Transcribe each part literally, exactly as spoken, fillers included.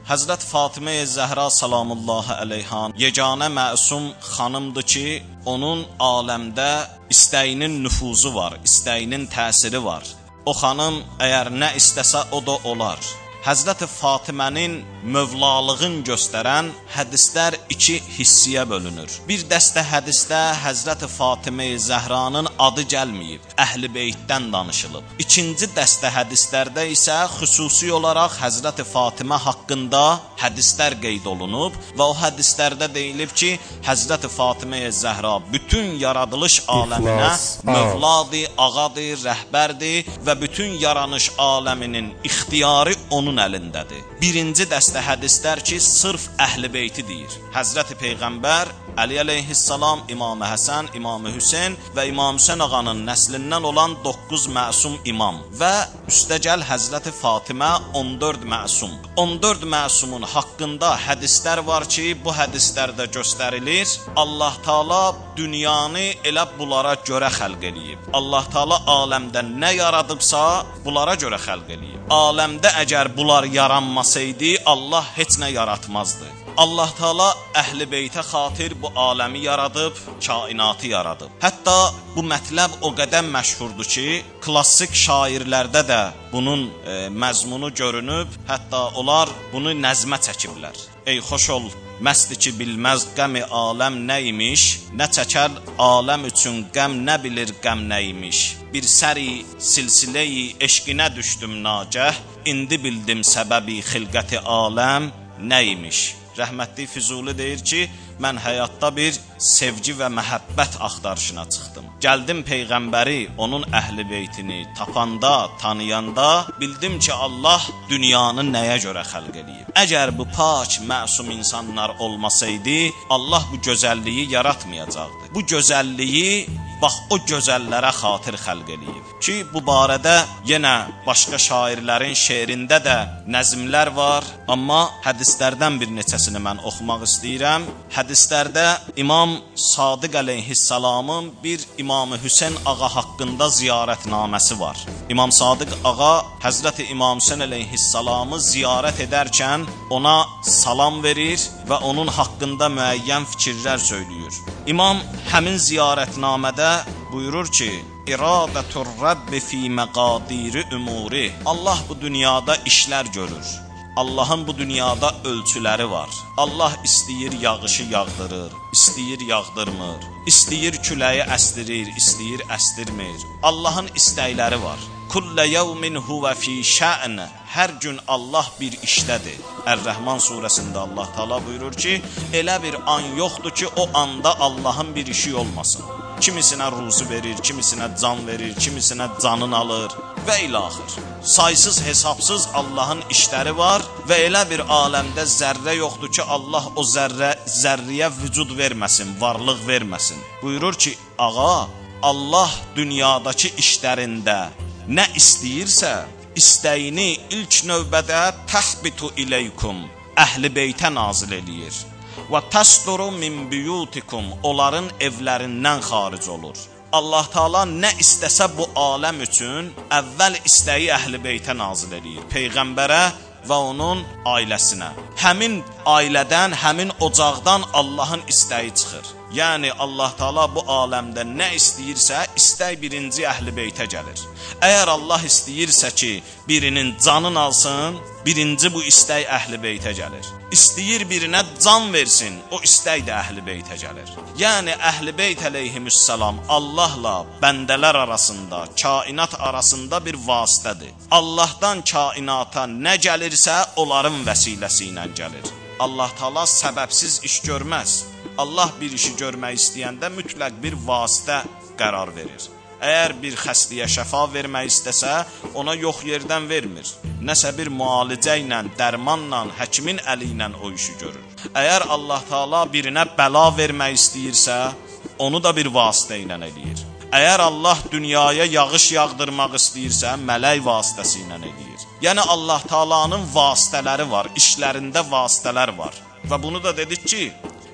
Həzrət Fatimə-i Zəhra salamullahi əleyha yeganə məsum xanımdır ki, onun aləmdə istəyinin nüfuzu var, istəyinin təsiri var. O xanım əgər nə istəsə o da olar. Həzrət Fatimənin mövlalığın göstərən hədislər iki hissiyə bölünür. Bir dəstə hədisdə Həzrət Fatimə-i Zəhranın adı gəlməyib, Əhl-i Beytdən danışılıb. İkinci dəstə hədislərdə isə xüsusi olaraq Həzrət Fatimə haqqında hədislər qeyd olunub və o hədislərdə deyilib ki, Həzrət Fatimə-i Zəhra bütün yaradılış aləminə mövladır, ağadır, rəhbərdir və bütün yaranış aləminin ixtiyarı onun əlindədir. Birinci dəstə hədislər ki, sırf Əhl-i Beyti deyir. Həzrəti Peyğəmbər Əli əleyhissalam, İmam Həsən, İmam Hüseyn və İmam Hüseyn ağanın nəslindən olan doqquz məsum imam və üstəgəl Həzrəti Fatimə on dörd məsum. on dörd məsumun haqqında hədislər var ki, bu hədislərdə göstərilir, Allah Taala dünyanı elə bunlara görə xəlq eləyib. Allah Taala aləmdə nə yaradıbsa, bunlara görə xəlq eləyib. Aləmdə əgər bunlar yaranmasaydı, Allah heç nə yaratmazdı. Allah Taala Əhl-i Beytə xatir bu aləmi yaradıb, kainatı yaradıb. Hətta bu mətləb o qədər məşhurdur ki, klassik şairlərdə də bunun e, məzmunu görünüb, hətta onlar bunu nəzmə çəkiblər. Ey xoş ol, məsti ki bilməz qəmi aləm nəymiş, nə çəkər aləm üçün qəm, nə bilir qəm nəymiş. Bir səri silsilə-i eşqinə düşdüm nagəh, indi bildim səbəbi xilqəti aləm nəymiş. Rəhmətli Füzuli deyir ki, mən həyatda bir sevgi və məhəbbət axtarışına çıxdım. Gəldim Peyğəmbəri, onun Əhl-i Beytini tapanda, tanıyanda bildim ki, Allah dünyanı nəyə görə xəlq eləyib. Əgər bu pak, məsum insanlar olmasaydı, Allah bu gözəlliyi yaratmayacaqdı. Bu gözəlliyi bax o gözəllərə xatir xəlq eləyib. Ki, bu barədə yenə başqa şairlərin şeirində də nəzmlər var, amma hədislərdən bir neçəsini mən oxumaq istəyirəm. Hədislərdə İmam Sadiq əleyhissalamın bir İmam Hüseyn ağa haqqında ziyarətnaməsi var. İmam Sadiq ağa Həzrəti İmam Hüseyn əleyhissalamı ziyarət edərkən ona salam verir və onun haqqında müəyyən fikirlər söylüyor. İmam həmin ziyarətnamədə buyurur ki, İradətur Rəbbi fi məqadiri umuri. Allah bu dünyada işlər görür. Allahın bu dünyada ölçüləri var. Allah istəyir yağışı yağdırır, istəyir yağdırmır, istəyir küləyi əsdirir, istəyir əsdirmir. Allahın istəkləri var. Kullə yevmin huvə fi şə'n. Hər gün Allah bir işdədir. Ər-Rəhman surəsində Allah Taala buyurur ki, elə bir an yoxdur ki, o anda Allahın bir işi olmasın. Kimisinə ruzu verir, kimisinə can verir, kimisinə canın alır və ilaxır. Saysız hesabsız Allahın işləri var və elə bir aləmdə zərrə yoxdur ki, Allah o zərrə zərriyə vücud verməsin, varlıq verməsin. Buyurur ki, ağa, Allah dünyadakı işlərində nə istəyirsə, istəyini ilk növbədə təhbitu iləykum, Əhl-i Beytə nazil eləyir. Və təsduru min biyutikum, onların evlərindən xaric olur. Allah Taala nə istəsə bu aləm üçün əvvəl istəyi Əhl-i Beytə nazil eləyir, Peyğəmbərə və onun ailəsinə. Həmin ailədən, həmin ocaqdan Allahın istəyi çıxır. Yəni Allah Taala bu aləmdə nə istəyirsə, istək birinci Əhl-i Beytə gəlir. Əgər Allah istəyirsə ki, birinin canını alsın, birinci bu istək Əhl-i Beytə gəlir. İstəyir birinə can versin, o istək də Əhl-i Beytə gəlir. Yəni Əhl-i Beyt əleyhissalam Allahla bəndələr arasında, kainat arasında bir vasitədir. Allahdan kainata nə gəlirsə, onların vəsiləsi ilə gəlir. Allah Taala səbəbsiz iş görməz. Allah bir işi görmək istəyəndə mütləq bir vasitə qərar verir. Əgər bir xəstəyə şəfa vermək istəsə, ona yox yerdən vermir. Nəsə bir müalicə ilə, dərmanla, həkimin əli ilə o işi görür. Əgər Allah Taala birinə bəla vermək istəyirsə, onu da bir vasitə ilə eləyir. Əgər Allah dünyaya yağış yağdırmaq istəyirsə, mələk vasitəsi ilə eləyir. Yəni Allah Taala'nın vasitələri var, işlərində vasitələr var. Və bunu da dedik ki,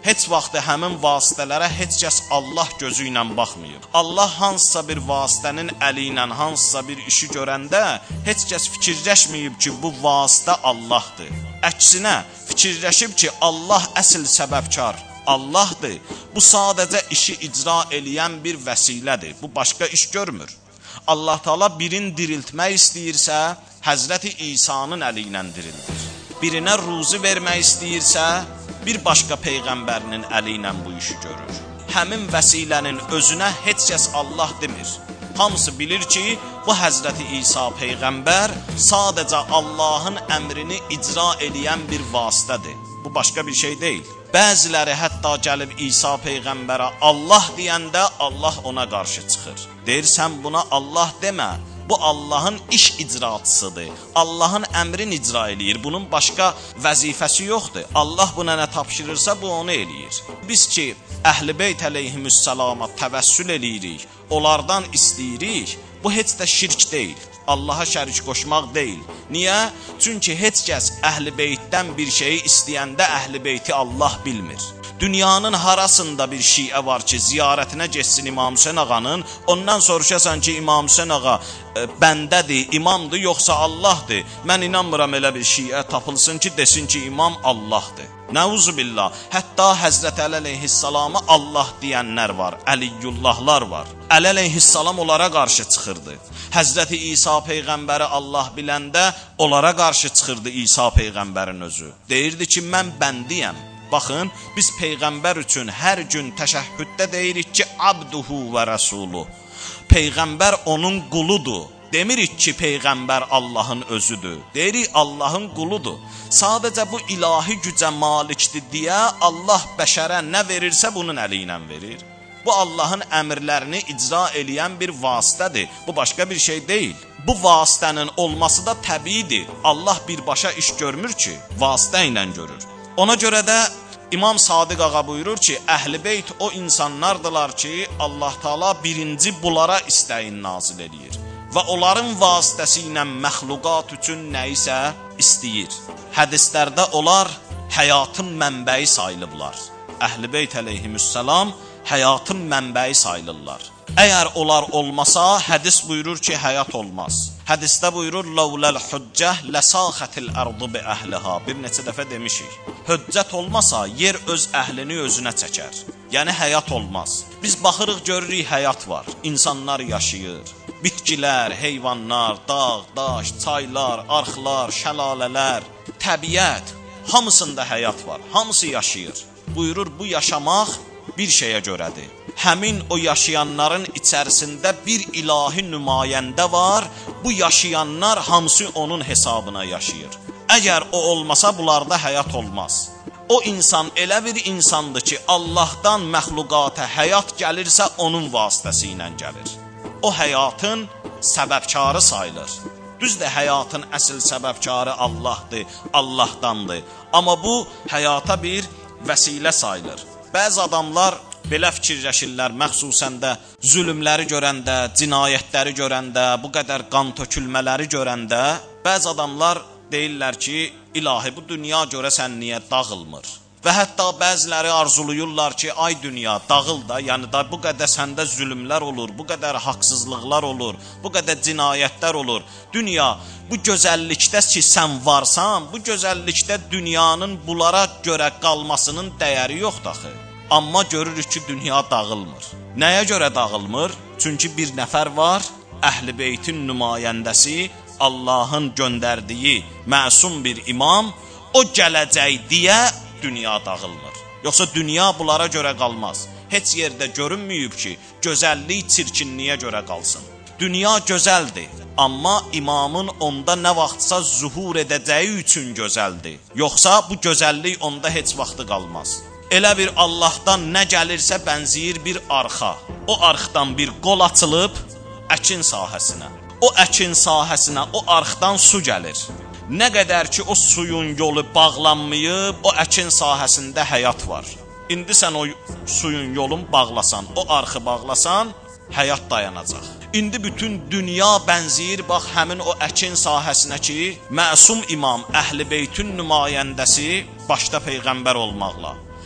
heç vaxt həmin vasitələrə heç kəs Allah gözü ilə baxmayıb. Allah hansısa bir vasitənin əli ilə hansısa bir işi görəndə heç kəs fikirləşməyib ki, bu vasitə Allahdır. Əksinə fikirləşib ki, Allah əsl səbəbkar Allahdır. Bu sadəcə işi icra eləyən bir vəsilədir. Bu başqa iş görmür. Allah Taala birini diriltmək istəyirsə, Həzrəti İsa'nın əli ilə dirildir. Birinə ruzi vermək istəyirsə, bir başqa peyğəmbərinin əli ilə bu işi görür. Həmin vəsilənin özünə heç kəs Allah demir. Hamısı bilir ki, bu Həzrəti İsa peyğəmbər sadəcə Allahın əmrini icra eləyən bir vasitədir. Bu başqa bir şey deyil. Bəziləri hətta gəlib İsa peyğəmbərə Allah deyəndə Allah ona qarşı çıxır. Deyir, sən buna Allah demə. Bu Allahın iş icraçısıdır. Allahın əmrini icra eləyir. Bunun başqa vəzifəsi yoxdur. Allah buna nə tapşırırsa bu onu eləyir. Biz ki, Əhl-i Beyt əleyhimüssəlama təvəssül eləyirik, onlardan istəyirik, bu heç də şirk deyil. Allaha şərik qoşmaq deyil. Niyə? Çünki heç kəs Əhl-i Beytdən bir şeyi istəyəndə Əhl-i Beyti Allah bilmir. Dünyanın harasında bir şiə var ki, ziyarətinə geçsin İmam Hüseyin ağanın, ondan soruşasan ki, İmam Hüseyin ağa e, bəndədir, imamdır, yoxsa Allahdır. Mən inanmıram elə bir şiə tapılsın ki, desin ki, imam Allahdır. Nəuzubillah. Hətta Həzrət Əli əleyhissalama Allah deyənlər var, Əliyullahlar var. Əli əleyhissalam onlara qarşı çıxırdı. Həzrəti İsa peyğəmbəri Allah biləndə onlara qarşı çıxırdı İsa peyğəmbərin özü. Deyirdi ki, mən bəndiyəm. Baxın, biz peyğəmbər üçün hər gün təşəhhüddə deyirik ki, abduhu və rəsuluh. Peyğəmbər onun quludur. Demirik ki, peyğəmbər Allahın özüdür. Deyirik, Allahın quludur. Sadəcə bu ilahi gücə malikdir deyə Allah bəşərə nə verirsə bunun əli ilə verir. Bu Allahın əmrlərini icra eləyən bir vasitədir. Bu başqa bir şey deyil. Bu vasitənin olması da təbiidir. Allah birbaşa iş görmür ki, vasitə ilə görür. Ona görə də İmam Sadiq ağa buyurur ki, Əhl-i Beyt o insanlardılar ki, Allah Taala birinci bunlara istəyin nazil eləyir və onların vasitəsi ilə məxluqat üçün nəyisə istəyir. Hədislərdə onlar həyatın mənbəyi sayılıblar. Əhl-i Beyt əleyhimüssəlam həyatın mənbəyi sayılırlar. Əgər onlar olmasa, hədis buyurur ki, həyat olmaz. Hədisdə buyurur, Ləvləl hüccəh ləsaxətil ərdu bi əhliha. Bir neçə dəfə demişik. Hüccət olmasa, yer öz əhlini özünə çəkər. Yəni, həyat olmaz. Biz baxırıq, görürük, həyat var. İnsanlar yaşayır. Bitkilər, heyvanlar, dağ, daş, çaylar, arxlar, şəlalələr, təbiət, hamısında həyat var. Hamısı yaşayır. Buyurur, bu yaşamaq bir şeyə görədir. Həmin o yaşayanların içərisində bir ilahi nümayəndə var, bu yaşayanlar hamısı onun hesabına yaşayır. Əgər o olmasa, bunlarda həyat olmaz. O insan elə bir insandır ki, Allahdan məxluqata həyat gəlirsə, onun vasitəsi ilə gəlir. O həyatın səbəbkarı sayılır. Düzdür, həyatın əsl səbəbkarı Allahdır, Allahdandır. Amma bu, həyata bir vəsilə sayılır. Bəzi adamlar belə fikirləşirlər, məxsusən də zülümləri görəndə, cinayətləri görəndə, bu qədər qan tökülmələri görəndə, bəzi adamlar deyirlər ki, ilahi, bu dünya görəsən niyə dağılmır? Və hətta bəziləri arzuluyurlar ki, ay dünya dağıl da, yəni da bu qədər səndə zülümlər olur, bu qədər haqsızlıqlar olur, bu qədər cinayətlər olur. Dünya, bu gözəllikdə ki, sən varsan, bu gözəllikdə dünyanın bunlara görə qalmasının dəyəri yoxdur axı. Amma görürük ki, dünya dağılmır. Nəyə görə dağılmır? Çünki bir nəfər var, Əhl-i Beytin nümayəndəsi, Allahın göndərdiyi məsum bir imam, o gələcək deyə dünya dağılmır. Yoxsa dünya bunlara görə qalmaz. Heç yerdə görünməyib ki, gözəllik çirkinliyə görə qalsın. Dünya gözəldir, amma imamın onda nə vaxtsa zuhur edəcəyi üçün gözəldir. Yoxsa bu gözəllik onda heç vaxtı qalmaz. Elə bir Allahdan nə gəlirsə bənziyir bir arxa. O arxdan bir qol açılıb əkin sahəsinə. O əkin sahəsinə o arxdan su gəlir. Nə qədər ki o suyun yolu bağlanmayıb, o əkin sahəsində həyat var. İndi sən o suyun yolun bağlasan, o arxı bağlasan, həyat dayanacaq. İndi bütün dünya bənziyir bax həmin o əkin sahəsinə ki, məsum imam Əhl-i Beytin nümayəndəsi başda peyğəmbər olmaqla,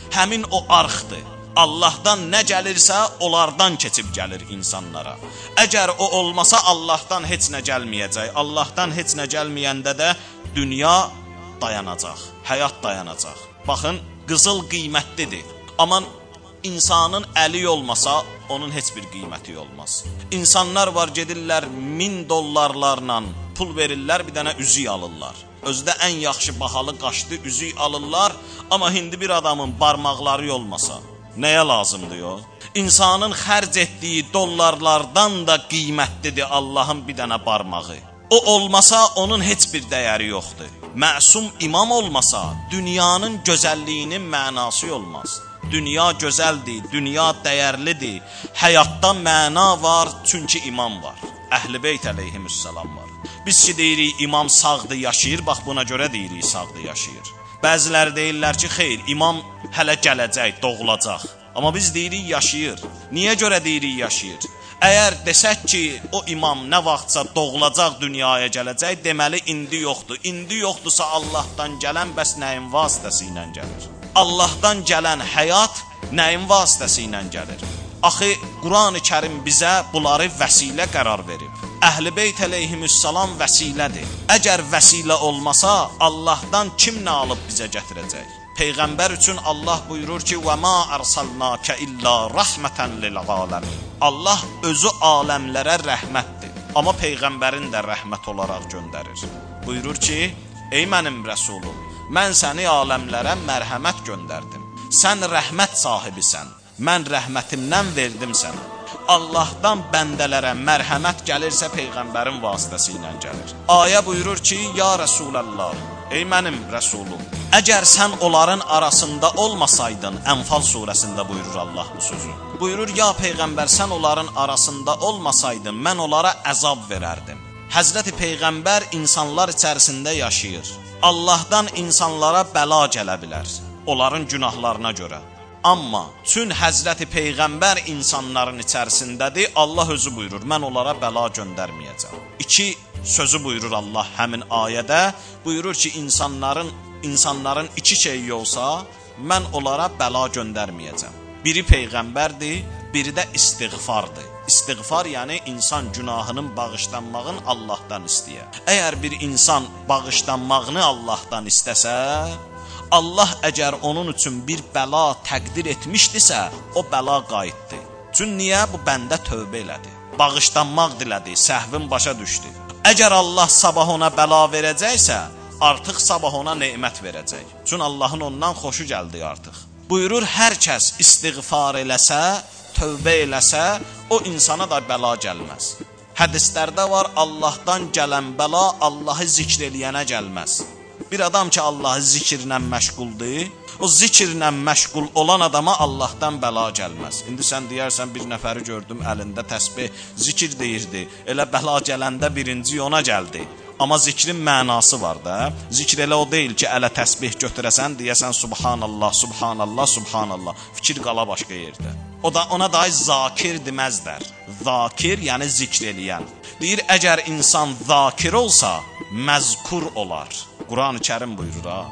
Həmin o arxdır. Allahdan nə gəlirsə, onlardan keçib gəlir insanlara. Əgər o olmasa, Allahdan heç nə gəlməyəcək. Allahdan heç nə gəlməyəndə də dünya dayanacaq, həyat dayanacaq. Baxın, qızıl qiymətlidir. Amma insanın əli olmasa, onun heç bir qiyməti olmaz. İnsanlar var, gedirlər min dollarlarla pul verirlər, bir dənə üzük alırlar. Özdə ən yaxşı bahalı qaşlı üzük alırlar, amma hindi bir adamın barmaqları olmasa, nəyə lazımdır o? İnsanın xərc etdiyi dollarlardan da qiymətlidir Allahın bir dənə barmağı. O olmasa, onun heç bir dəyəri yoxdur. Məsum imam olmasa, dünyanın gözəlliyinin mənası olmaz. Dünya gözəldir, dünya dəyərlidir. Həyatda məna var, çünki imam var. Əhl-i Beyt əleyhissalam var. Biz ki deyirik, imam sağdır, yaşayır, bax buna görə deyirik, sağdır, yaşayır. Bəziləri deyirlər ki, xeyr, imam hələ gələcək, doğulacaq. Amma biz deyirik, yaşayır. Niyə görə deyirik, yaşayır? Əgər desək ki, o imam nə vaxtsa doğulacaq, dünyaya gələcək, deməli, indi yoxdur. İndi yoxdursa Allahdan gələn bəs nəyin vasitəsi ilə gəlir? Allahdan gələn həyat nəyin vasitəsi ilə gəlir? Axı, Quran-ı Kərim bizə bunları vəsilə qərar verib. Əhl-i Beyt əleyhissalam vəsilədir. Əgər vəsilə olmasa, Allahdan kim nə alıb bizə gətirəcək? Peyğəmbər üçün Allah buyurur ki, وَمَا أَرْسَلْنَاكَ إِلَّا رَحْمَةً لِلْعَالَمِينَ. Allah özü aləmlərə rəhmətdir. Amma Peyğəmbərin də rəhmət olaraq göndərir. Buyurur ki, ey mənim rəsulum, mən səni aləmlərə mərhəmət göndərdim. Sən rəhmət sahibisən. Mən rəhmətimdən verdim sənə. Allahdan bəndələrə mərhəmət gəlirsə Peyğəmbərin vasitəsi ilə gəlir. Ayə buyurur ki, ya Rəsulallah, ey mənim rəsulum, əgər sən onların arasında olmasaydın, Ənfal surəsində buyurur Allah bu sözü. Buyurur, ya Peyğəmbər, sən onların arasında olmasaydın, mən onlara əzab verərdim. Həzrəti Peyğəmbər insanlar içərisində yaşayır. Allahdan insanlara bəla gələ bilər, onların günahlarına görə. Amma çün Həzrəti Peyğəmbər insanların içərisindədir, Allah özü buyurur, mən onlara bəla göndərməyəcəm. İki sözü buyurur Allah həmin ayədə, buyurur ki, insanların insanların iki şeyi olsa, mən onlara bəla göndərməyəcəm. Biri Peyğəmbərdir, biri də istiğfardır. İstiğfar yəni insan günahının bağışlanmağını Allahdan istəyə. Əgər bir insan bağışlanmağını Allahdan istəsə, Allah əgər onun üçün bir bəla təqdir etmişdisə, o bəla qayıtdı. Çünki niyə? Bu bəndə tövbə elədi. Bağışlanmaq dilədi, səhvin başa düşdü. Əgər Allah sabah ona bəla verəcəksə, artıq sabah ona nemət verəcək. Çünki Allahın ondan xoşu gəldi artıq. Buyurur, hər kəs istiğfar eləsə, tövbə eləsə, o insana da bəla gəlməz. Hədislərdə var, Allahdan gələn bəla Allahı zikr eləyənə gəlməz. Bir adam ki, Allahı zikirlə məşğuldur, o zikirlə məşğul olan adama Allahdan bəla gəlməz. İndi sən deyərsən, bir nəfəri gördüm, əlində təsbih, zikir deyirdi. Elə bəla gələndə birinci ona gəldi. Amma zikrin mənası var da. Zikr elə o deyil ki, ələ təsbih götürəsən, deyəsən, Subhanallah, Subhanallah, Subhanallah. Fikir qala başqa yerdə. O da ona dahi zakir deməzlər. Zakir, yəni zikr eləyən. Deyir, əgər insan zakir olsa, məzkur olar. Quran-ı Kərim buyurur ha.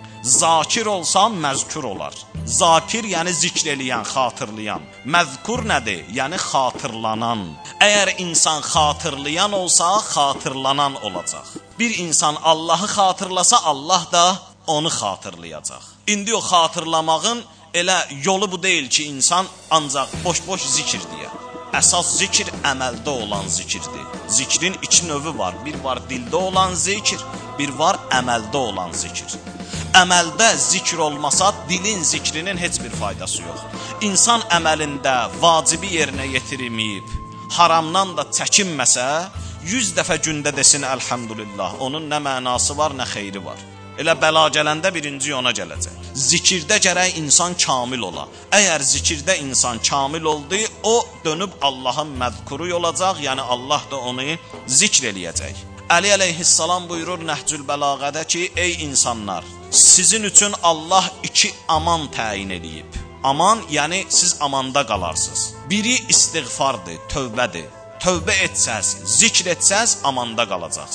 Zakir olsa məzkur olar. Zakir yəni zikr eləyən, xatırlayan. Məzkur nədir? Yəni xatırlanan. Əgər insan xatırlayan olsa, xatırlanan olacaq. Bir insan Allahı xatırlasa, Allah da onu xatırlayacaq. İndi o xatırlamağın elə yolu bu deyil ki, insan ancaq boş-boş zikir deyə. Əsas zikir əməldə olan zikirdir. Zikrin iki növü var. Bir var dildə olan zikir, bir var əməldə olan zikir. Əməldə zikr olmasa, dilin zikrinin heç bir faydası yoxdur. İnsan əməlində vacibi yerinə yetirməyib, haramdan da çəkinməsə, yüz dəfə gündə desin əlhamdülillah, onun nə mənası var, nə xeyri var. Elə bəla gələndə birinci ona gələcək. Zikirdə gərək insan kamil ola. Əgər zikirdə insan kamil oldu, o dönüb Allahın məzkuru olacaq, yəni Allah da onu zikr eləyəcək. Əli əleyhissalam buyurur Nəhcül Bəlağədə ki, ey insanlar, sizin üçün Allah iki aman təyin edib. Aman, yəni siz amanda qalarsınız. Biri istiğfardır, tövbədir. Tövbə etsəz, zikr etsəz, amanda qalacaqsınız.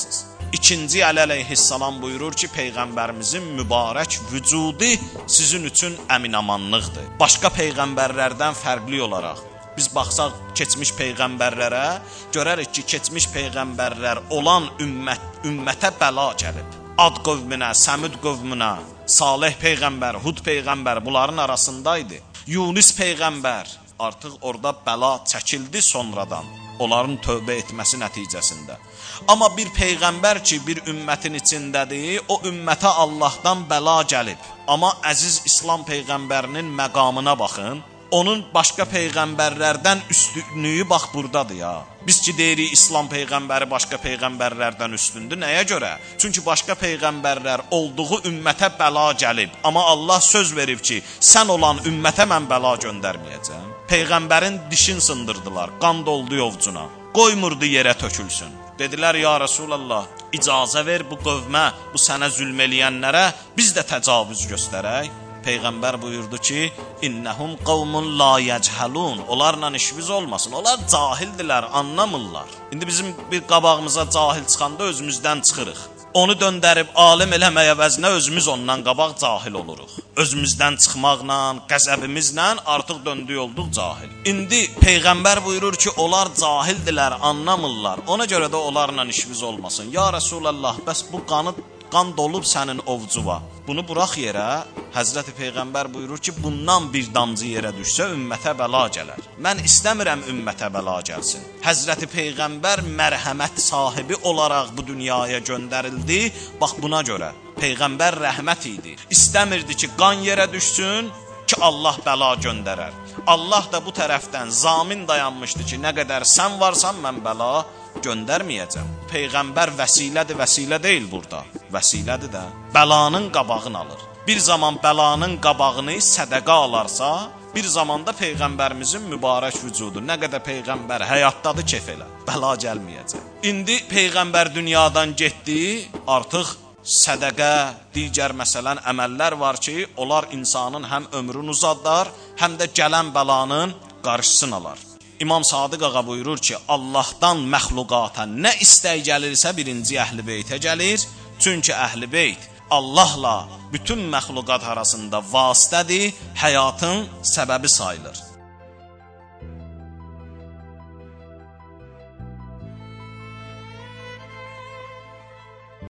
İkinci Əli əleyhissalam buyurur ki, Peyğəmbərimizin mübarək vücudu sizin üçün əminamanlıqdır. Başqa Peyğəmbərlərdən fərqli olaraq, biz baxsaq keçmiş Peyğəmbərlərə, görərik ki, keçmiş Peyğəmbərlər olan ümmət, ümmətə bəla gəlib. Ad qövmünə, Səmud qövmünə, Salih Peyğəmbər, Hud Peyğəmbər bunların arasındaydı. Yunus Peyğəmbər, artıq orada bəla çəkildi sonradan, onların tövbə etməsi nəticəsində. Amma bir Peyğəmbər ki, bir ümmətin içindədir, o ümmətə Allahdan bəla gəlib. Amma əziz İslam Peyğəmbərinin məqamına baxın, onun başqa Peyğəmbərlərdən üstünlüyü bax buradadır ya. Biz ki deyirik İslam Peyğəmbəri başqa Peyğəmbərlərdən üstündür, nəyə görə? Çünki başqa Peyğəmbərlər olduğu ümmətə bəla gəlib. Amma Allah söz verib ki, sən olan ümmətə mən bəla göndərməyəcəm. Peyğəmbərin dişin sındırdılar, qan doldu yovcuna, qoymurdu yerə tökülsün. Dedilər, ya Rasulallah, icazə ver bu qövmə, bu sənə zülm eləyənlərə biz də təcavüz göstərək. Peyğəmbər buyurdu ki, İnnəhum qavmun la yəcəlun. Onlarla işimiz olmasın. Onlar cahildirlər, anlamırlar. İndi bizim bir qabağımıza cahil çıxanda özümüzdən çıxırıq. Onu döndərib alim eləməyə vəzinə özümüz ondan qabaq cahil oluruq. Özümüzdən çıxmaqla, qəzəbimizlə artıq döndük olduq cahil. İndi Peyğəmbər buyurur ki, onlar cahildirlər, anlamırlar. Ona görə də onlarla işimiz olmasın. Ya Rasulallah, bəs bu qanı qan dolub sənin ovcuva. Bunu burax yerə, Həzrəti Peyğəmbər buyurur ki, bundan bir damcı yerə düşsə ümmətə bəla gələr. Mən istəmirəm ümmətə bəla gəlsin. Həzrəti Peyğəmbər mərhəmət sahibi olaraq bu dünyaya göndərildi. Bax buna görə Peyğəmbər rəhmət idi. İstəmirdi ki, qan yerə düşsün ki, Allah bəla göndərər. Allah da bu tərəfdən zamin dayanmışdı ki, nə qədər sən varsan mən bəla göndərməyəcəm. Peyğəmbər vəsilədir, vəsilə deyil burada. Vəsilədir də. Bəlanın qabağını alır. Bir zaman bəlanın qabağını sədəqə alarsa, bir zamanda Peyğəmbərimizin mübarək vücudu, nə qədər Peyğəmbər həyatdadır kef elə, bəla gəlməyəcək. İndi Peyğəmbər dünyadan getdi, artıq sədəqə, digər məsələn əməllər var ki, onlar insanın həm ömrünü uzadar, həm də gələn bəlanın qarşısını alar. İmam Sadiq ağa buyurur ki, Allahdan məxluqata nə istək gəlirsə birinci Əhl-i Beytə gəlir. Çünki Əhl-i Beyt Allahla bütün məxluqat arasında vasitədir, həyatın səbəbi sayılır.